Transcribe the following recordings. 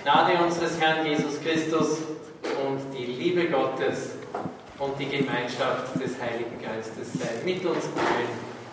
Gnade unseres Herrn Jesus Christus und die Liebe Gottes und die Gemeinschaft des Heiligen Geistes sei mit uns allen.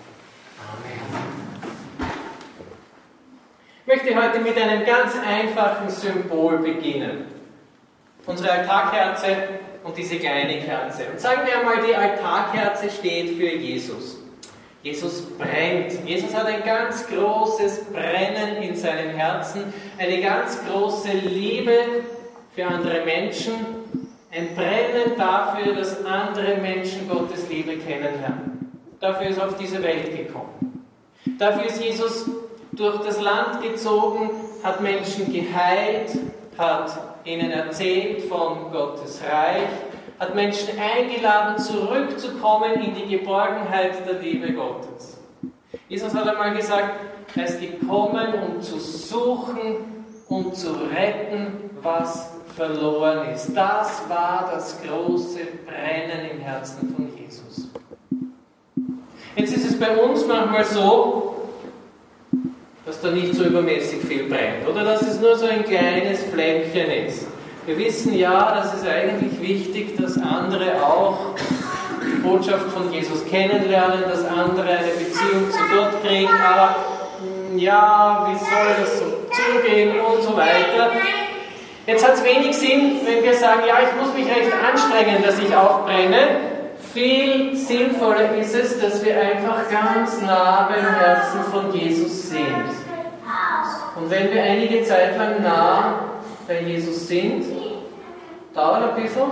Amen. Ich möchte heute mit einem ganz einfachen Symbol beginnen. Unsere Altarkerze und diese kleine Kerze. Und sagen wir einmal, die Altarkerze steht für Jesus. Jesus brennt. Jesus hat ein ganz großes Brennen in seinem Herzen, eine ganz große Liebe für andere Menschen, ein Brennen dafür, dass andere Menschen Gottes Liebe kennenlernen. Dafür ist er auf diese Welt gekommen. Dafür ist Jesus durch das Land gezogen, hat Menschen geheilt, hat ihnen erzählt von Gottes Reich, hat Menschen eingeladen, zurückzukommen in die Geborgenheit der Liebe Gottes. Jesus hat einmal gesagt, er ist gekommen, um zu suchen und zu retten, was verloren ist. Das war das große Brennen im Herzen von Jesus. Jetzt ist es bei uns manchmal so, dass da nicht so übermäßig viel brennt, oder dass es nur so ein kleines Flämmchen ist. Wir wissen ja, dass es eigentlich wichtig, dass andere auch die Botschaft von Jesus kennenlernen, dass andere eine Beziehung zu Gott kriegen, aber ja, wie soll das so zugehen und so weiter. Jetzt hat es wenig Sinn, wenn wir sagen, ja, ich muss mich recht anstrengen, dass ich auch brenne. Viel sinnvoller ist es, dass wir einfach ganz nah beim Herzen von Jesus sind. Und wenn wir einige Zeit lang nah bei Jesus sind, dauert ein bisschen,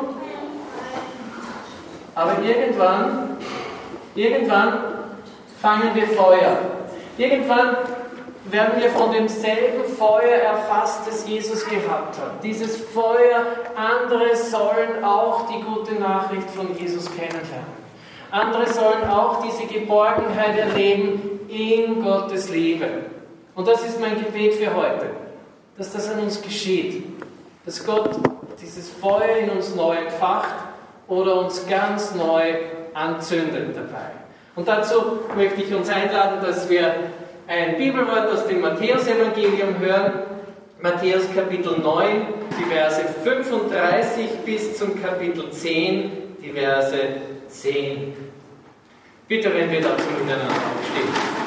aber irgendwann fangen wir Feuer. Irgendwann werden wir von demselben Feuer erfasst, das Jesus gehabt hat. Dieses Feuer, andere sollen auch die gute Nachricht von Jesus kennenlernen. Andere sollen auch diese Geborgenheit erleben in Gottes Liebe. Und das ist mein Gebet für heute, dass das an uns geschieht. Dass Gott dieses Feuer in uns neu entfacht oder uns ganz neu anzündet dabei. Und dazu möchte ich uns einladen, dass wir ein Bibelwort aus dem Matthäus-Evangelium hören. Matthäus Kapitel 9, die Verse 35 bis zum Kapitel 10, die Verse 10. Bitte, wenn wir dazu miteinander aufstehen.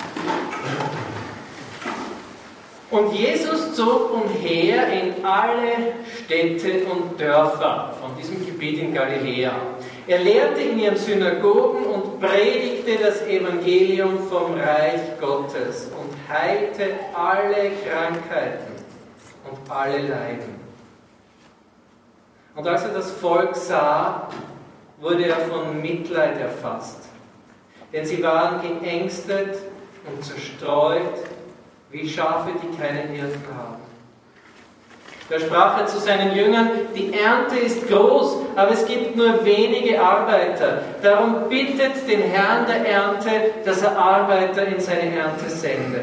Und Jesus zog umher in alle Städte und Dörfer von diesem Gebiet in Galiläa. Er lehrte in ihren Synagogen und predigte das Evangelium vom Reich Gottes und heilte alle Krankheiten und alle Leiden. Und als er das Volk sah, wurde er von Mitleid erfasst, denn sie waren geängstet und zerstreut, wie Schafe, die keinen Hirten haben. Da sprach er zu seinen Jüngern, die Ernte ist groß, aber es gibt nur wenige Arbeiter. Darum bittet den Herrn der Ernte, dass er Arbeiter in seine Ernte sende.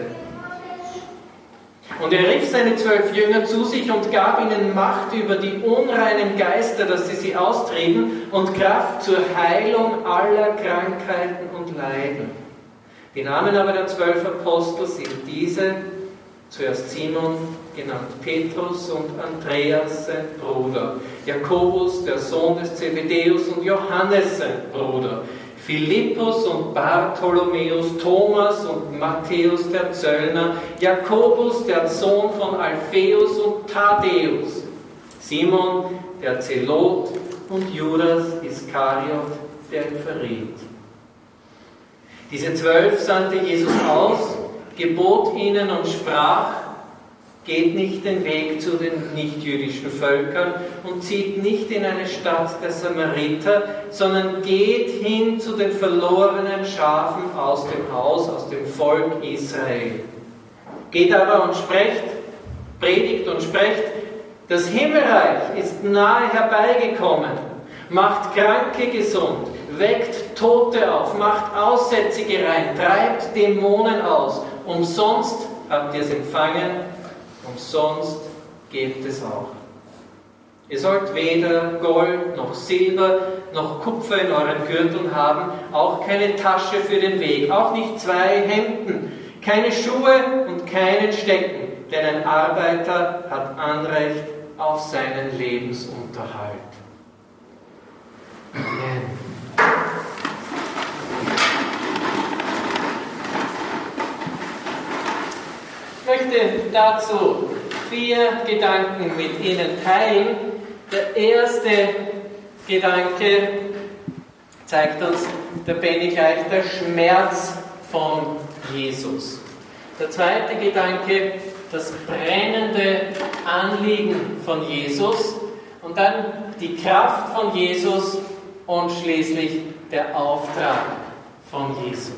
Und er rief seine 12 Jünger zu sich und gab ihnen Macht über die unreinen Geister, dass sie austrieben, und Kraft zur Heilung aller Krankheiten und Leiden. Die Namen aber der 12 Apostel sind diese: zuerst Simon, genannt Petrus, und Andreas, sein Bruder, Jakobus, der Sohn des Zebedäus, und Johannes, sein Bruder, Philippus und Bartholomäus, Thomas und Matthäus, der Zöllner, Jakobus, der Sohn von Alpheus, und Thaddäus, Simon, der Zelot, und Judas Iskariot, der ihn verriet. Diese 12 sandte Jesus aus, gebot ihnen und sprach: Geht nicht den Weg zu den nichtjüdischen Völkern und zieht nicht in eine Stadt der Samariter, sondern geht hin zu den verlorenen Schafen aus dem Haus, aus dem Volk Israel. Geht aber und sprecht, predigt und sprecht: Das Himmelreich ist nahe herbeigekommen. Macht Kranke gesund, weckt Tote auf, macht Aussätzige rein, treibt Dämonen aus. Umsonst habt ihr es empfangen, umsonst gebt es auch. Ihr sollt weder Gold noch Silber noch Kupfer in euren Gürteln haben, auch keine Tasche für den Weg, auch nicht 2 Hemden, keine Schuhe und keinen Stecken. denn ein Arbeiter hat Anrecht auf seinen Lebensunterhalt. Amen. Ich möchte dazu 4 Gedanken mit Ihnen teilen. Der erste Gedanke zeigt uns der Benny gleich, der Schmerz von Jesus. Der zweite Gedanke, das brennende Anliegen von Jesus. Und dann die Kraft von Jesus und schließlich der Auftrag von Jesus.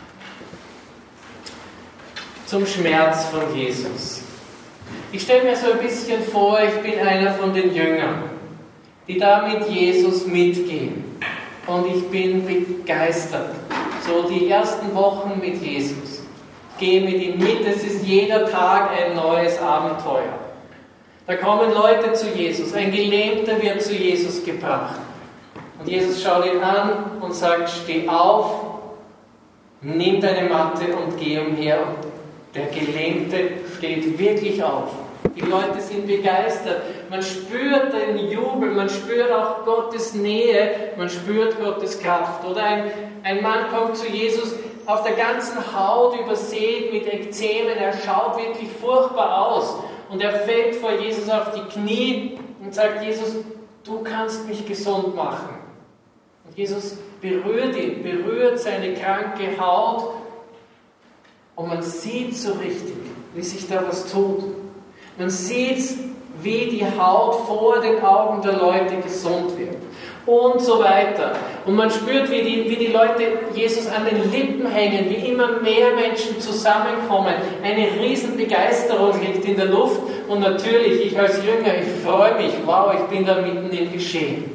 Zum Schmerz von Jesus. Ich stelle mir so ein bisschen vor, ich bin einer von den Jüngern, die da mit Jesus mitgehen. Und ich bin begeistert. So die ersten Wochen mit Jesus. Gehe mit ihm mit, es ist jeder Tag ein neues Abenteuer. Da kommen Leute zu Jesus, ein Gelähmter wird zu Jesus gebracht. Und Jesus schaut ihn an und sagt, steh auf, nimm deine Matte und geh umher. Und der Gelähmte steht wirklich auf. Die Leute sind begeistert. Man spürt den Jubel, man spürt auch Gottes Nähe, man spürt Gottes Kraft. Oder ein Mann kommt zu Jesus, auf der ganzen Haut übersät mit Ekzemen, er schaut wirklich furchtbar aus. Und er fällt vor Jesus auf die Knie und sagt, Jesus, du kannst mich gesund machen. Und Jesus berührt ihn, berührt seine kranke Haut und man sieht so richtig, wie sich da was tut. Man sieht, wie die Haut vor den Augen der Leute gesund wird und so weiter. Und man spürt, wie die Leute Jesus an den Lippen hängen, wie immer mehr Menschen zusammenkommen. Eine riesen Begeisterung liegt in der Luft und natürlich, ich als Jünger, ich freue mich, wow, ich bin da mitten im Geschehen.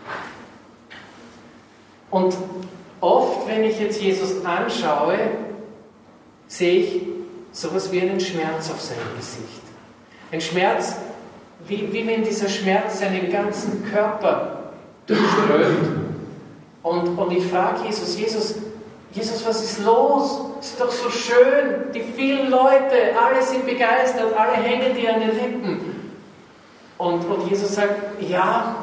Und oft, wenn ich jetzt Jesus anschaue, sehe ich sowas wie einen Schmerz auf seinem Gesicht. Ein Schmerz, wie wenn dieser Schmerz seinen ganzen Körper durchströmt. Und ich frage Jesus, was ist los? Ist doch so schön, die vielen Leute, alle sind begeistert, alle hängen dir an den Lippen. Und Jesus sagt, ja,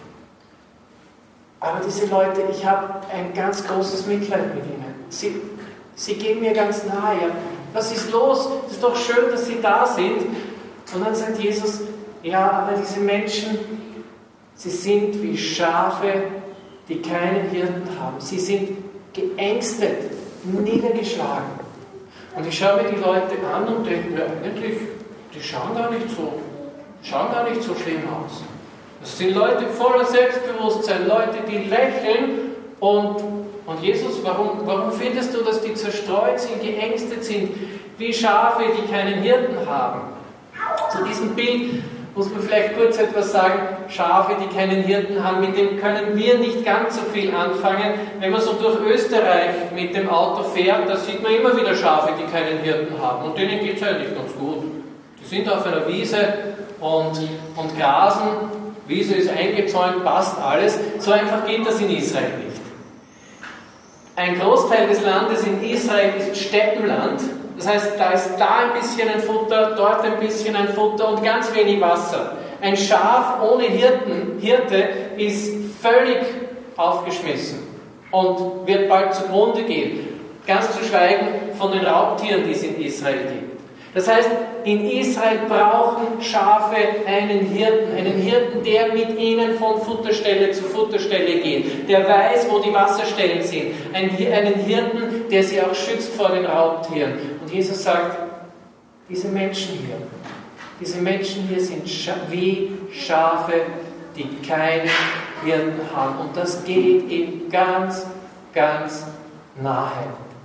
aber diese Leute, ich habe ein ganz großes Mitleid mit ihnen. Sie gehen mir ganz nahe. Ja. Was ist los? Es ist doch schön, dass sie da sind. Und dann sagt Jesus, ja, aber diese Menschen, sie sind wie Schafe, die keinen Hirten haben. Sie sind geängstet, niedergeschlagen. Und ich schaue mir die Leute an und denke mir, eigentlich, die schauen gar nicht so schlimm aus. Das sind Leute voller Selbstbewusstsein, Leute, die lächeln. Und Jesus, warum findest du, dass die zerstreut sind, geängstet sind, wie Schafe, die keinen Hirten haben? Zu diesem Bild muss man vielleicht kurz etwas sagen. Schafe, die keinen Hirten haben, mit dem können wir nicht ganz so viel anfangen. Wenn man so durch Österreich mit dem Auto fährt, da sieht man immer wieder Schafe, die keinen Hirten haben. Und denen geht es eigentlich ganz gut. Die sind auf einer Wiese und grasen. Wiese ist eingezäunt, passt alles. So einfach geht das in Israel nicht. Ein Großteil des Landes in Israel ist Steppenland. Das heißt, da ist da ein bisschen ein Futter, dort ein bisschen ein Futter und ganz wenig Wasser. Ein Schaf ohne Hirte ist völlig aufgeschmissen und wird bald zugrunde gehen. Ganz zu schweigen von den Raubtieren, die es in Israel gibt. Das heißt, in Israel brauchen Schafe einen Hirten, der mit ihnen von Futterstelle zu Futterstelle geht, der weiß, wo die Wasserstellen sind, einen Hirten, der sie auch schützt vor den Raubtieren. Und Jesus sagt, diese Menschen hier sind wie Schafe, die keinen Hirten haben. Und das geht ihm ganz, ganz nahe.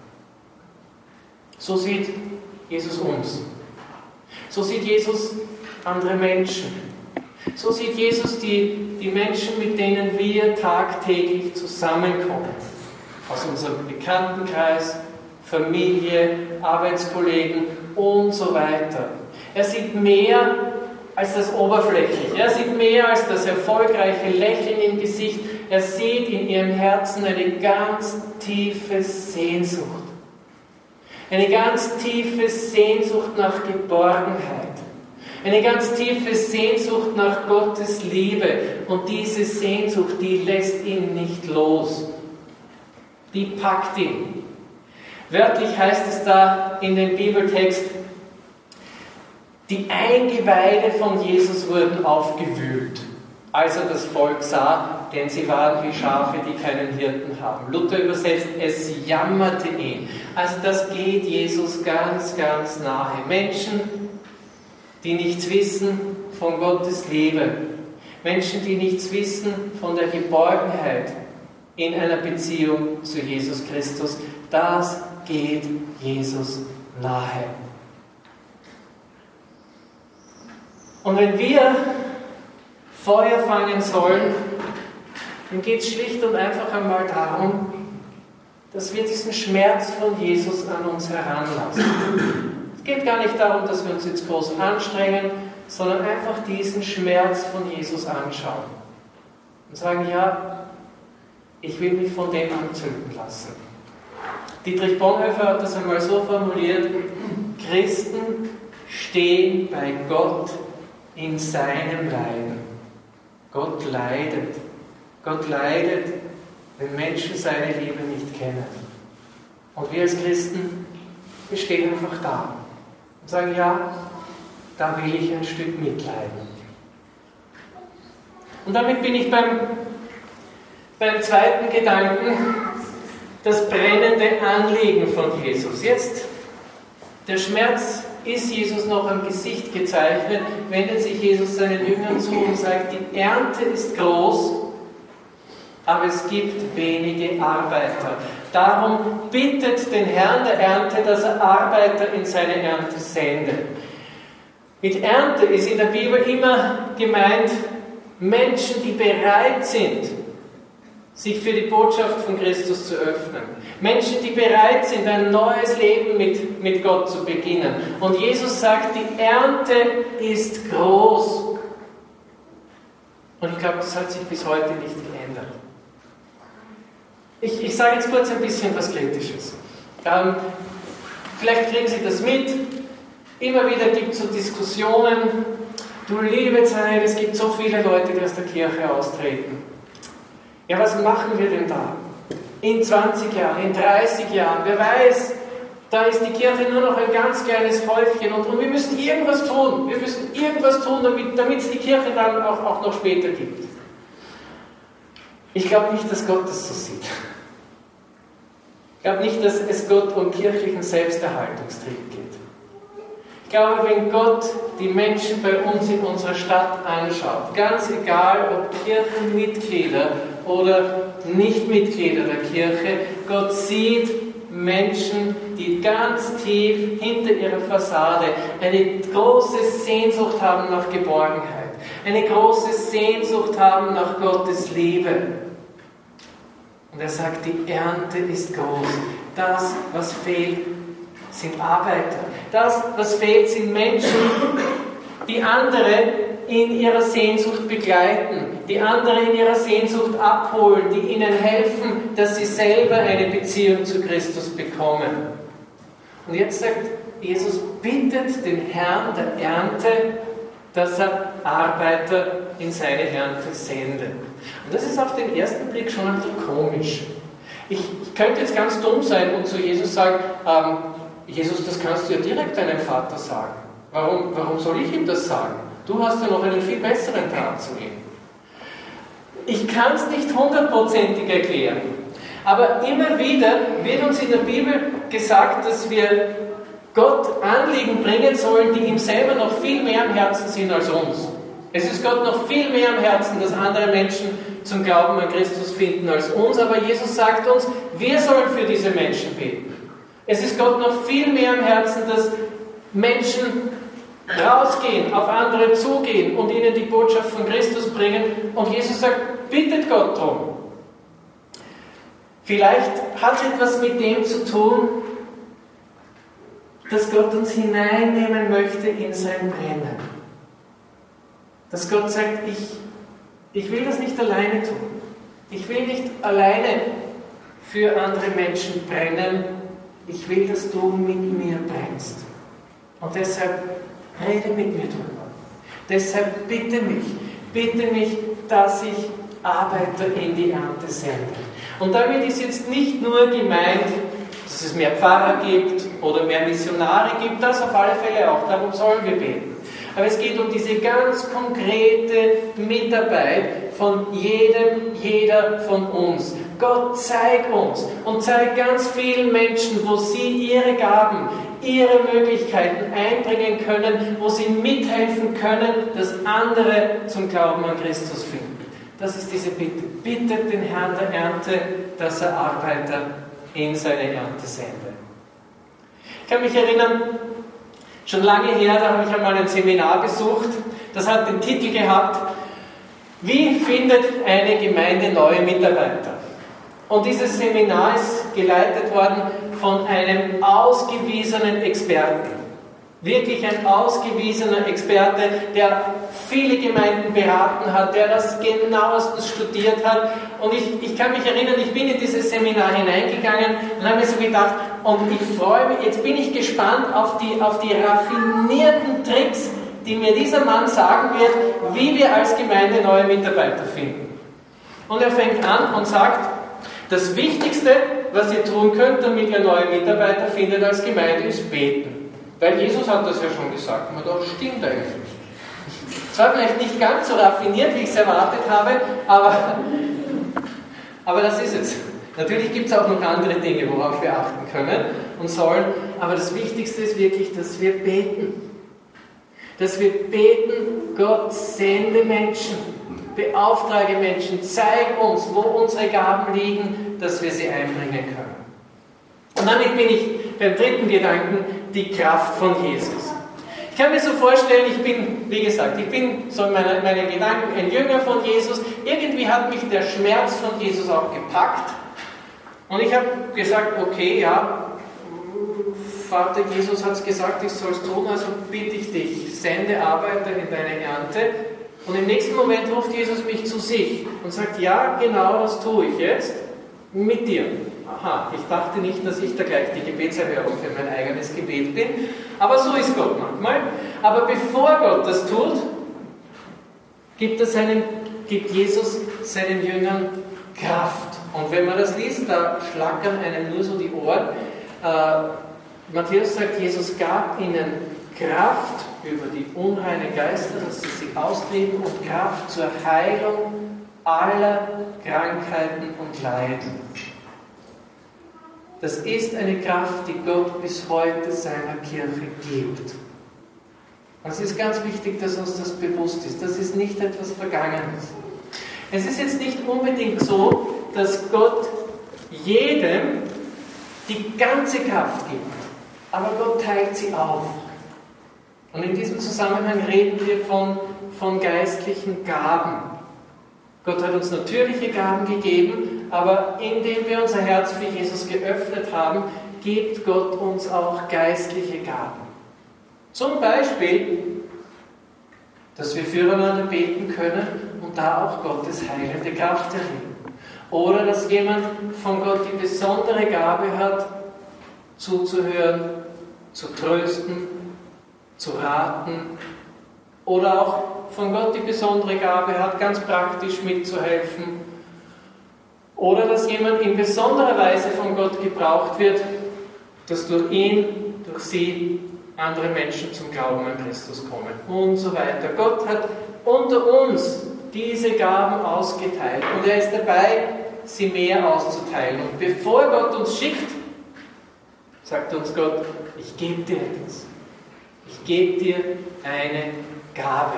So sieht Jesus uns. So sieht Jesus andere Menschen. So sieht Jesus die Menschen, mit denen wir tagtäglich zusammenkommen. Aus unserem Bekanntenkreis, Familie, Arbeitskollegen und so weiter. Er sieht mehr als das Oberflächliche. Er sieht mehr als das erfolgreiche Lächeln im Gesicht. Er sieht in ihrem Herzen eine ganz tiefe Sehnsucht. Eine ganz tiefe Sehnsucht nach Geborgenheit. Eine ganz tiefe Sehnsucht nach Gottes Liebe. Und diese Sehnsucht, die lässt ihn nicht los. Die packt ihn. Wörtlich heißt es da in dem Bibeltext, die Eingeweide von Jesus wurden aufgewühlt, als er das Volk sah, denn sie waren wie Schafe, die keinen Hirten haben. Luther übersetzt, es jammerte ihn. Also das geht Jesus ganz, ganz nahe. Menschen, die nichts wissen von Gottes Liebe. Menschen, die nichts wissen von der Geborgenheit in einer Beziehung zu Jesus Christus. Das geht Jesus nahe. Und wenn wir Feuer fangen sollen, dann geht es schlicht und einfach einmal darum, dass wir diesen Schmerz von Jesus an uns heranlassen. Es geht gar nicht darum, dass wir uns jetzt groß anstrengen, sondern einfach diesen Schmerz von Jesus anschauen. Und sagen, ja, ich will mich von dem anzünden lassen. Dietrich Bonhoeffer hat das einmal so formuliert, Christen stehen bei Gott in seinem Leiden. Gott leidet. Gott leidet, wenn Menschen seine Liebe nicht kennen. Und wir als Christen, wir stehen einfach da und sagen, ja, da will ich ein Stück mitleiden. Und damit bin ich beim zweiten Gedanken, das brennende Anliegen von Jesus. Jetzt, der Schmerz ist Jesus noch am Gesicht gezeichnet, wendet sich Jesus seinen Jüngern zu und sagt, die Ernte ist groß, aber es gibt wenige Arbeiter. Darum bittet den Herrn der Ernte, dass er Arbeiter in seine Ernte sendet. Mit Ernte ist in der Bibel immer gemeint, Menschen, die bereit sind, sich für die Botschaft von Christus zu öffnen. Menschen, die bereit sind, ein neues Leben mit Gott zu beginnen. Und Jesus sagt, die Ernte ist groß. Und ich glaube, das hat sich bis heute nicht geändert. Ich sage jetzt kurz ein bisschen was Kritisches. Vielleicht kriegen Sie das mit. Immer wieder gibt es so Diskussionen. Du liebe Zeit, es gibt so viele Leute, die aus der Kirche austreten. Ja, was machen wir denn da? In 20 Jahren, in 30 Jahren, wer weiß, da ist die Kirche nur noch ein ganz kleines Häufchen und wir müssen irgendwas tun. Wir müssen irgendwas tun, damit es die Kirche dann auch noch später gibt. Ich glaube nicht, dass Gott das so sieht. Ich glaube nicht, dass es Gott um kirchlichen Selbsterhaltungstrieb geht. Ich glaube, wenn Gott die Menschen bei uns in unserer Stadt anschaut, ganz egal ob Kirchenmitglieder oder Nichtmitglieder der Kirche, Gott sieht Menschen, die ganz tief hinter ihrer Fassade eine große Sehnsucht haben nach Geborgenheit, eine große Sehnsucht haben nach Gottes Liebe. Und er sagt, die Ernte ist groß. Das, was fehlt, sind Arbeiter. Das, was fehlt, sind Menschen, die andere in ihrer Sehnsucht begleiten, die andere in ihrer Sehnsucht abholen, die ihnen helfen, dass sie selber eine Beziehung zu Christus bekommen. Und jetzt sagt Jesus, bittet den Herrn der Ernte, dass er Arbeiter in seine Ernte sendet. Und das ist auf den ersten Blick schon ein bisschen komisch. Ich könnte jetzt ganz dumm sein und zu Jesus sagen, Jesus, das kannst du ja direkt deinem Vater sagen. Warum soll ich ihm das sagen? Du hast ja noch einen viel besseren Draht zu ihm. Ich kann es nicht hundertprozentig erklären, aber immer wieder wird uns in der Bibel gesagt, dass wir Gott Anliegen bringen sollen, die ihm selber noch viel mehr am Herzen sind als uns. Es ist Gott noch viel mehr am Herzen, dass andere Menschen zum Glauben an Christus finden als uns, aber Jesus sagt uns, wir sollen für diese Menschen beten. Es ist Gott noch viel mehr am Herzen, dass Menschen rausgehen, auf andere zugehen und ihnen die Botschaft von Christus bringen. Und Jesus sagt, bittet Gott drum. Vielleicht hat es etwas mit dem zu tun, dass Gott uns hineinnehmen möchte in sein Brennen. Dass Gott sagt, ich will das nicht alleine tun. Ich will nicht alleine für andere Menschen brennen. ich will, dass du mit mir brennst. Und deshalb rede mit mir drüber. Deshalb bitte mich, dass ich Arbeiter in die Ernte sende. Und damit ist jetzt nicht nur gemeint, dass es mehr Pfarrer gibt oder mehr Missionare gibt, das auf alle Fälle auch, darum sollen wir beten. Aber es geht um diese ganz konkrete Mitarbeit von jeder von uns. Gott, zeig uns und zeig ganz vielen Menschen, wo sie ihre Gaben, ihre Möglichkeiten einbringen können, wo sie mithelfen können, dass andere zum Glauben an Christus finden. Das ist diese Bitte. Bittet den Herrn der Ernte, dass er Arbeiter in seine Ernte sende. Ich kann mich erinnern, schon lange her, da habe ich einmal ein Seminar besucht, das hat den Titel gehabt, wie findet eine Gemeinde neue Mitarbeiter? Und dieses Seminar ist geleitet worden von einem ausgewiesenen Experten. Wirklich ein ausgewiesener Experte, der viele Gemeinden beraten hat, der das genauestens studiert hat. Und ich kann mich erinnern, ich bin in dieses Seminar hineingegangen und habe mir so gedacht, und ich freue mich, jetzt bin ich gespannt auf die raffinierten Tricks, die mir dieser Mann sagen wird, wie wir als Gemeinde neue Mitarbeiter finden. Und er fängt an und sagt, das Wichtigste, was ihr tun könnt, damit ihr neue Mitarbeiter findet als Gemeinde, ist beten. Weil Jesus hat das ja schon gesagt. Man dachte, stimmt eigentlich. Es war vielleicht nicht ganz so raffiniert, wie ich es erwartet habe, aber das ist es. Natürlich gibt es auch noch andere Dinge, worauf wir achten können und sollen, aber das Wichtigste ist wirklich, dass wir beten. Dass wir beten, Gott, sende Menschen, beauftrage Menschen, zeig uns, wo unsere Gaben liegen, dass wir sie einbringen können. Und damit bin ich beim dritten Gedanken, die Kraft von Jesus. Ich kann mir so vorstellen, ich bin so in meinen Gedanken ein Jünger von Jesus. Irgendwie hat mich der Schmerz von Jesus auch gepackt. Und ich habe gesagt, okay, ja, Vater Jesus hat es gesagt, ich soll es tun, also bitte ich dich, sende Arbeiter in deine Ernte. Und im nächsten Moment ruft Jesus mich zu sich und sagt, ja, genau das tue ich jetzt mit dir. Aha, ich dachte nicht, dass ich da gleich die Gebetserhörung für mein eigenes Gebet bin, aber so ist Gott manchmal. Aber bevor Gott das tut, gibt Jesus seinen Jüngern Kraft. Und wenn man das liest, da schlackern einem nur so die Ohren. Matthäus sagt, Jesus gab ihnen Kraft über die unreinen Geister, dass sie sie austrieben, und Kraft zur Heilung aller Krankheiten und Leiden. Das ist eine Kraft, die Gott bis heute seiner Kirche gibt. Und es ist ganz wichtig, dass uns das bewusst ist. Das ist nicht etwas Vergangenes. Es ist jetzt nicht unbedingt so, dass Gott jedem die ganze Kraft gibt, aber Gott teilt sie auf. Und in diesem Zusammenhang reden wir von geistlichen Gaben. Gott hat uns natürliche Gaben gegeben, aber indem wir unser Herz für Jesus geöffnet haben, gibt Gott uns auch geistliche Gaben. Zum Beispiel, dass wir füreinander beten können und da auch Gottes heilende Kraft erleben. Oder dass jemand von Gott die besondere Gabe hat, zuzuhören, zu trösten, zu raten. Oder auch von Gott die besondere Gabe hat, ganz praktisch mitzuhelfen. Oder dass jemand in besonderer Weise von Gott gebraucht wird, dass durch ihn, durch sie andere Menschen zum Glauben an Christus kommen und so weiter. Gott hat unter uns diese Gaben ausgeteilt und er ist dabei, sie mehr auszuteilen. Und bevor Gott uns schickt, sagt uns Gott, ich gebe dir etwas. Ich gebe dir eine Gabe.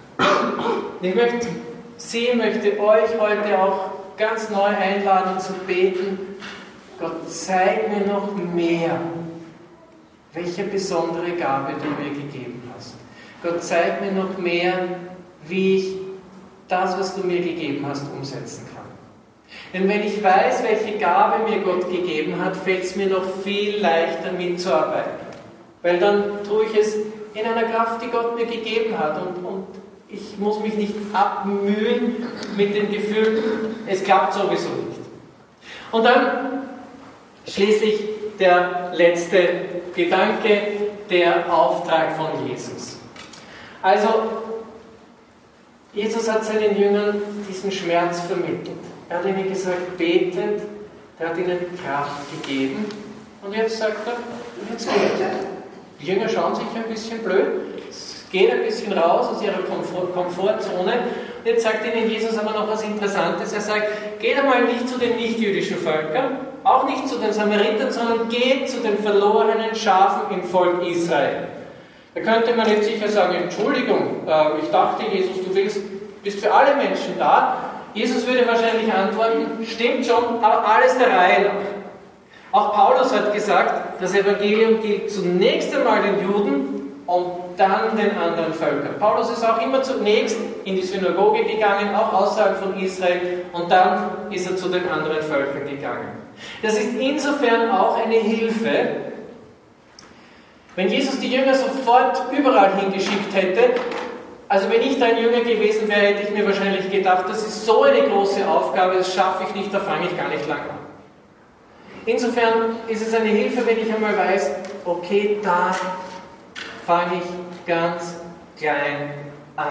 Ich möchte euch heute auch ganz neu einladen zu beten. Gott, zeig mir noch mehr, welche besondere Gabe du mir gegeben hast. Gott, zeig mir noch mehr, wie ich das, was du mir gegeben hast, umsetzen kann. Denn wenn ich weiß, welche Gabe mir Gott gegeben hat, fällt es mir noch viel leichter mitzuarbeiten. Weil dann tue ich es in einer Kraft, die Gott mir gegeben hat. Und ich muss mich nicht abmühen mit dem Gefühl, es klappt sowieso nicht. Und dann schließlich der letzte Gedanke, der Auftrag von Jesus. Also, Jesus hat seinen Jüngern diesen Schmerz vermittelt. Er hat ihnen gesagt, betet, er hat ihnen Kraft gegeben. Und jetzt sagt er, jetzt geht. Die Jünger schauen sich ein bisschen blöd, gehen ein bisschen raus aus ihrer Komfortzone. Und jetzt sagt ihnen Jesus aber noch was Interessantes. Er sagt, geht einmal nicht zu den nichtjüdischen Völkern, auch nicht zu den Samaritern, sondern geht zu den verlorenen Schafen im Volk Israel. Da könnte man jetzt sicher sagen, Entschuldigung, ich dachte, Jesus, du bist für alle Menschen da. Jesus würde wahrscheinlich antworten, stimmt schon, aber alles der Reihe nach. Auch Paulus hat gesagt, das Evangelium gilt zunächst einmal den Juden und dann den anderen Völkern. Paulus ist auch immer zunächst in die Synagoge gegangen, auch außerhalb von Israel, und dann ist er zu den anderen Völkern gegangen. Das ist insofern auch eine Hilfe. Wenn Jesus die Jünger sofort überall hingeschickt hätte, also wenn ich da ein Jünger gewesen wäre, hätte ich mir wahrscheinlich gedacht, das ist so eine große Aufgabe, das schaffe ich nicht, da fange ich gar nicht lang an. Insofern ist es eine Hilfe, wenn ich einmal weiß, okay, da fange ich ganz klein an.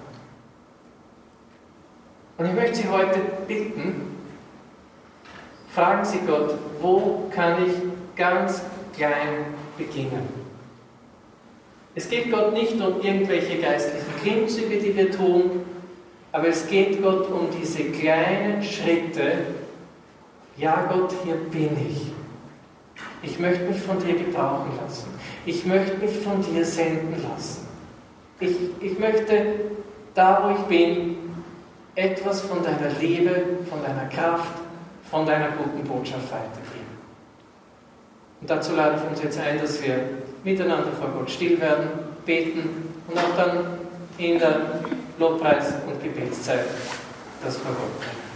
Und ich möchte Sie heute bitten, fragen Sie Gott, wo kann ich ganz klein beginnen? Es geht Gott nicht um irgendwelche geistlichen Klimmzüge, die wir tun, aber es geht Gott um diese kleinen Schritte. Ja, Gott, hier bin ich. Ich möchte mich von dir gebrauchen lassen. Ich möchte mich von dir senden lassen. Ich möchte, da wo ich bin, etwas von deiner Liebe, von deiner Kraft, von deiner guten Botschaft weitergeben. Und dazu lade ich uns jetzt ein, dass wir miteinander vor Gott still werden, beten und auch dann in der Lobpreis- und Gebetszeit das vor Gott bringen.